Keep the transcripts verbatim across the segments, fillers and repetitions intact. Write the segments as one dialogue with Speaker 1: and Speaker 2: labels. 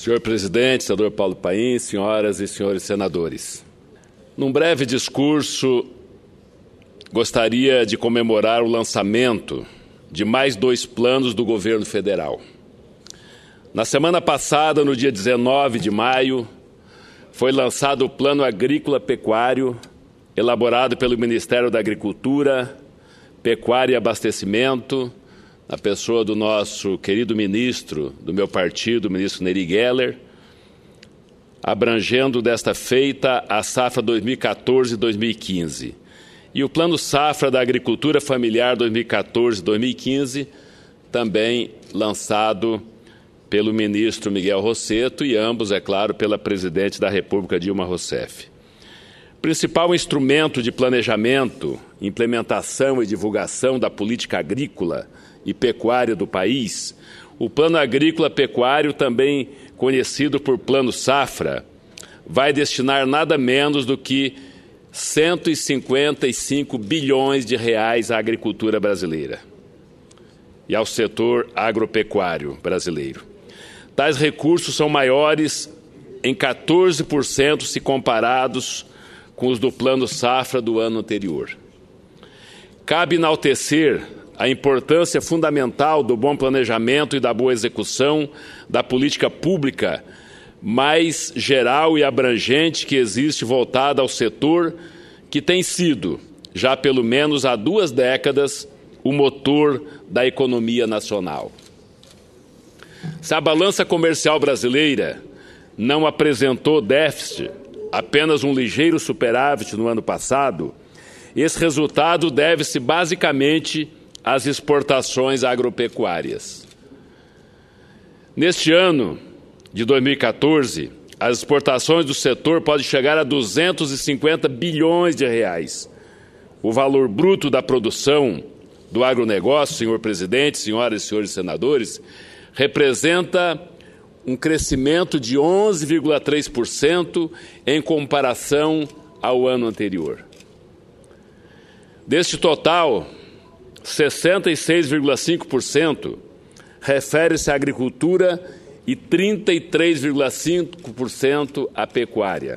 Speaker 1: Senhor Presidente, senador Paulo Paim, senhoras e senhores senadores. Num breve discurso, gostaria de comemorar o lançamento de mais dois planos do governo federal. Na semana passada, no dia dezenove de maio, foi lançado o Plano Agrícola Pecuário, elaborado pelo Ministério da Agricultura, Pecuária e Abastecimento, na pessoa do nosso querido ministro do meu partido, o ministro Neri Geller, abrangendo desta feita a safra dois mil e quatorze e dois mil e quinze. E o Plano Safra da Agricultura Familiar dois mil e quatorze e dois mil e quinze, também lançado pelo ministro Miguel Rossetto e ambos, é claro, pela presidente da República, Dilma Rousseff. Principal instrumento de planejamento, implementação e divulgação da política agrícola e pecuária do país, o Plano Agrícola Pecuário, também conhecido por Plano Safra, vai destinar nada menos do que cento e cinquenta e cinco bilhões de reais à agricultura brasileira e ao setor agropecuário brasileiro. Tais recursos são maiores em quatorze por cento se comparados com os do Plano Safra do ano anterior. Cabe enaltecer a importância fundamental do bom planejamento e da boa execução da política pública mais geral e abrangente que existe voltada ao setor que tem sido, já pelo menos há duas décadas, o motor da economia nacional. Se a balança comercial brasileira não apresentou déficit, apenas um ligeiro superávit no ano passado, esse resultado deve-se basicamente às exportações agropecuárias. Neste ano de dois mil e quatorze, as exportações do setor podem chegar a duzentos e cinquenta bilhões de reais. O valor bruto da produção do agronegócio, senhor presidente, senhoras e senhores senadores, representa um crescimento de onze vírgula três por cento em comparação ao ano anterior. Deste total, sessenta e seis vírgula cinco por cento refere-se à agricultura e trinta e três vírgula cinco por cento à pecuária.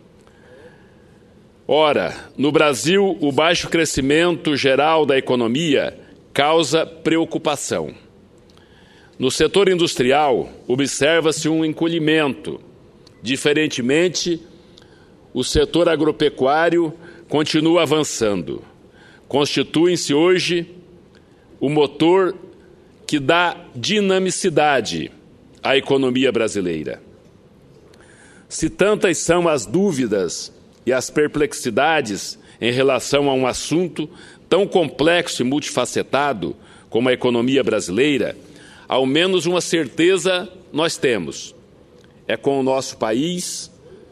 Speaker 1: Ora, no Brasil, o baixo crescimento geral da economia causa preocupação. No setor industrial, observa-se um encolhimento. Diferentemente, o setor agropecuário continua avançando. Constituem-se hoje o motor que dá dinamicidade à economia brasileira. Se tantas são as dúvidas e as perplexidades em relação a um assunto tão complexo e multifacetado como a economia brasileira, ao menos uma certeza nós temos: é com o nosso país,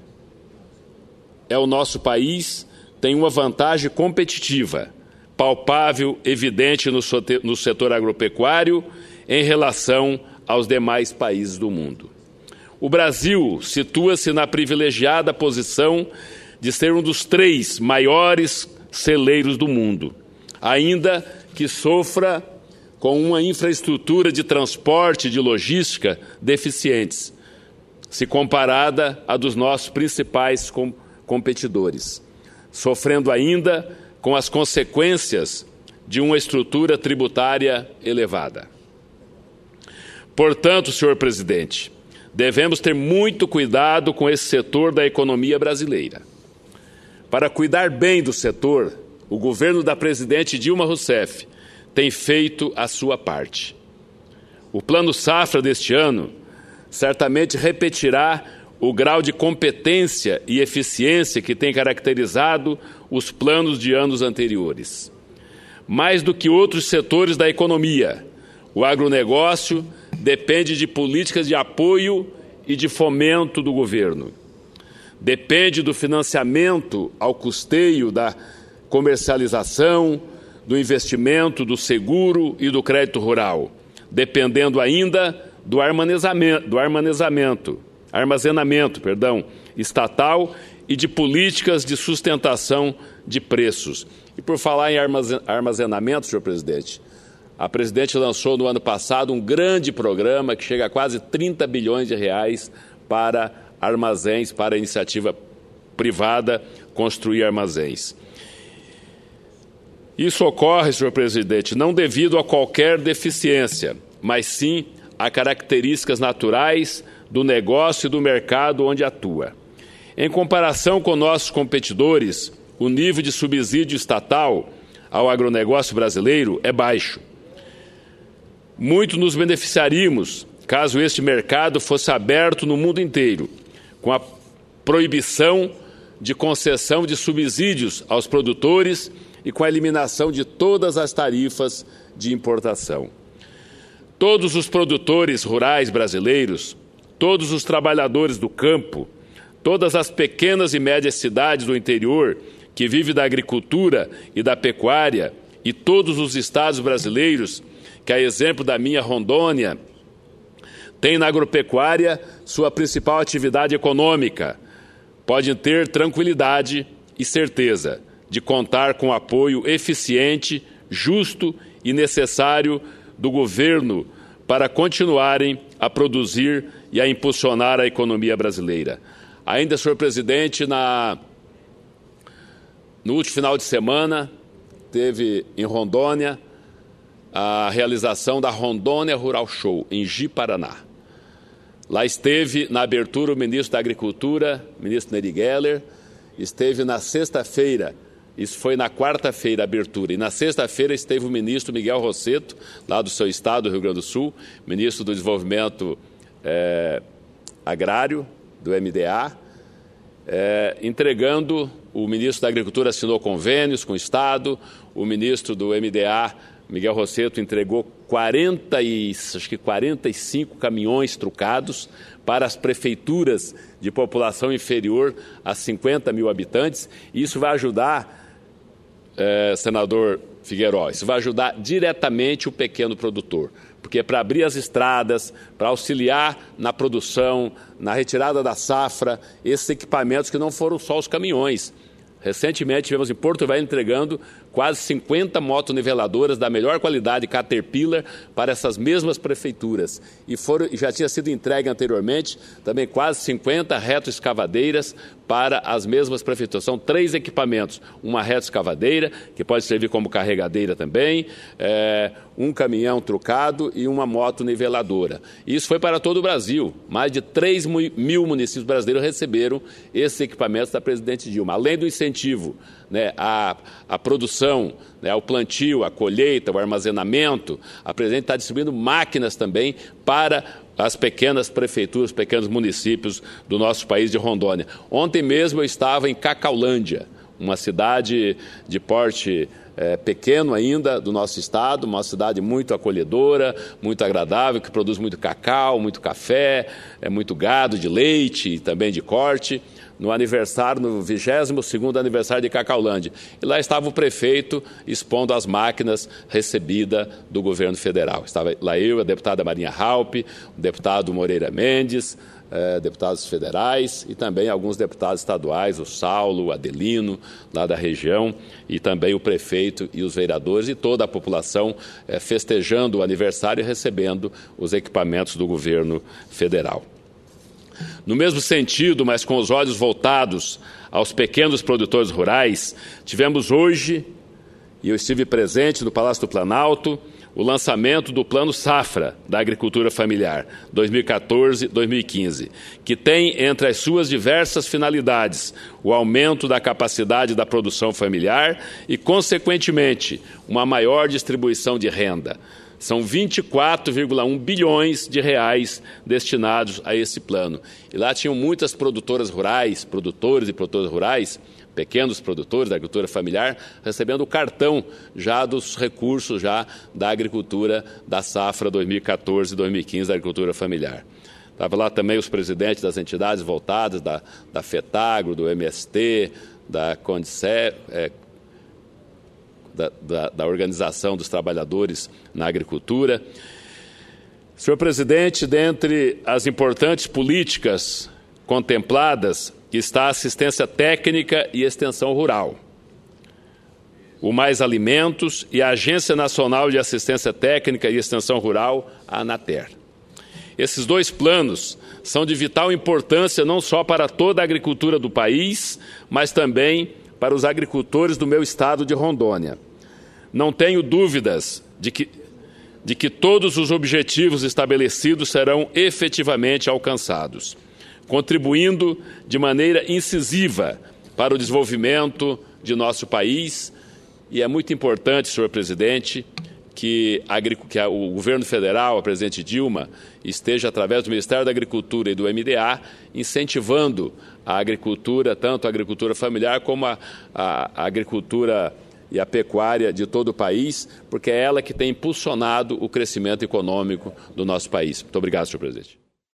Speaker 1: é o nosso país tem uma vantagem competitiva, palpável, evidente no setor agropecuário em relação aos demais países do mundo. O Brasil situa-se na privilegiada posição de ser um dos três maiores celeiros do mundo, ainda que sofra com uma infraestrutura de transporte e de logística deficientes, se comparada à dos nossos principais com competidores, sofrendo ainda com as consequências de uma estrutura tributária elevada. Portanto, senhor presidente, devemos ter muito cuidado com esse setor da economia brasileira. Para cuidar bem do setor, o governo da presidente Dilma Rousseff tem feito a sua parte. O Plano Safra deste ano certamente repetirá o grau de competência e eficiência que tem caracterizado os planos de anos anteriores. Mais do que outros setores da economia, o agronegócio depende de políticas de apoio e de fomento do governo. Depende do financiamento ao custeio da comercialização, do investimento, do seguro e do crédito rural, dependendo ainda do armazenamento, do armazenamento, armazenamento, perdão, estatal e de políticas de sustentação de preços. E por falar em armazenamento, senhor presidente, a presidente lançou no ano passado um grande programa que chega a quase trinta bilhões de reais para armazéns, para a iniciativa privada construir armazéns. Isso ocorre, senhor presidente, não devido a qualquer deficiência, mas sim a características naturais do negócio e do mercado onde atua. Em comparação com nossos competidores, o nível de subsídio estatal ao agronegócio brasileiro é baixo. Muito nos beneficiaríamos caso este mercado fosse aberto no mundo inteiro, com a proibição de concessão de subsídios aos produtores e com a eliminação de todas as tarifas de importação. Todos os produtores rurais brasileiros, todos os trabalhadores do campo, todas as pequenas e médias cidades do interior que vivem da agricultura e da pecuária e todos os estados brasileiros, que a exemplo da minha Rondônia, tem na agropecuária sua principal atividade econômica, podem ter tranquilidade e certeza de contar com apoio eficiente, justo e necessário do governo para continuarem a produzir e a impulsionar a economia brasileira. Ainda, senhor presidente, na, no último final de semana, teve em Rondônia a realização da Rondônia Rural Show, em Ji-Paraná. Lá esteve, na abertura, o ministro da Agricultura, o ministro Neri Geller, esteve na sexta-feira, isso foi na quarta-feira a abertura, e na sexta-feira esteve o ministro Miguel Rosseto, lá do seu estado, do Rio Grande do Sul, ministro do Desenvolvimento é, Agrário, do M D A, é, entregando, o ministro da Agricultura assinou convênios com o Estado, o ministro do M D A, Miguel Rosseto, entregou quarenta e, acho que quarenta e cinco caminhões trucados para as prefeituras de população inferior a cinquenta mil habitantes. E isso vai ajudar, eh, senador Figueiredo, isso vai ajudar diretamente o pequeno produtor, porque é para abrir as estradas, para auxiliar na produção, na retirada da safra, esses equipamentos que não foram só os caminhões. Recentemente, tivemos em Porto Velho entregando quase cinquenta motoniveladoras da melhor qualidade Caterpillar para essas mesmas prefeituras. E foram, já tinha sido entregue anteriormente também quase cinquenta retroescavadeiras para as mesmas prefeituras. São três equipamentos, uma retroescavadeira, que pode servir como carregadeira também, é, um caminhão trucado e uma motoniveladora. Isso foi para todo o Brasil. Mais de três mil municípios brasileiros receberam esses equipamentos da presidente Dilma. Além do incentivo, né, a, a produção, né, o plantio, a colheita, o armazenamento, a presidente está distribuindo máquinas também para as pequenas prefeituras, pequenos municípios do nosso país de Rondônia. Ontem mesmo eu estava em Cacaulândia, uma cidade de porte é, pequeno ainda do nosso estado, uma cidade muito acolhedora, muito agradável, que produz muito cacau, muito café, é, muito gado de leite e também de corte, no aniversário, no vigésimo segundo aniversário de Cacaulândia. E lá estava o prefeito expondo as máquinas recebidas do governo federal. Estava lá eu, a deputada Marinha Halpe, o deputado Moreira Mendes, eh, deputados federais e também alguns deputados estaduais, o Saulo, o Adelino, lá da região, e também o prefeito e os vereadores e toda a população eh, festejando o aniversário e recebendo os equipamentos do governo federal. No mesmo sentido, mas com os olhos voltados aos pequenos produtores rurais, tivemos hoje, e eu estive presente no Palácio do Planalto, o lançamento do Plano Safra da Agricultura Familiar dois mil e quatorze a dois mil e quinze, que tem entre as suas diversas finalidades o aumento da capacidade da produção familiar e, consequentemente, uma maior distribuição de renda. São vinte e quatro vírgula um bilhões de reais destinados a esse plano. E lá tinham muitas produtoras rurais, produtores e produtoras rurais, pequenos produtores da agricultura familiar, recebendo o cartão já dos recursos já da agricultura da safra dois mil e quatorze a dois mil e quinze da agricultura familiar. Estava lá também os presidentes das entidades voltadas, da, da FETAGRO, do M S T, da CONDICE, é, Da, da, da Organização dos Trabalhadores na Agricultura. Senhor presidente, dentre as importantes políticas contempladas está a assistência técnica e extensão rural. o Mais Alimentos e a Agência Nacional de Assistência Técnica e Extensão Rural, a ANATER. Esses dois planos são de vital importância não só para toda a agricultura do país, mas também para os agricultores do meu estado de Rondônia. Não tenho dúvidas de que, de que todos os objetivos estabelecidos serão efetivamente alcançados, contribuindo de maneira incisiva para o desenvolvimento de nosso país. E é muito importante, senhor presidente, que, a, que a, o governo federal, a presidente Dilma, esteja, através do Ministério da Agricultura e do M D A, incentivando a agricultura, tanto a agricultura familiar como a, a, a agricultura e a pecuária de todo o país, porque é ela que tem impulsionado o crescimento econômico do nosso país. Muito obrigado, senhor presidente.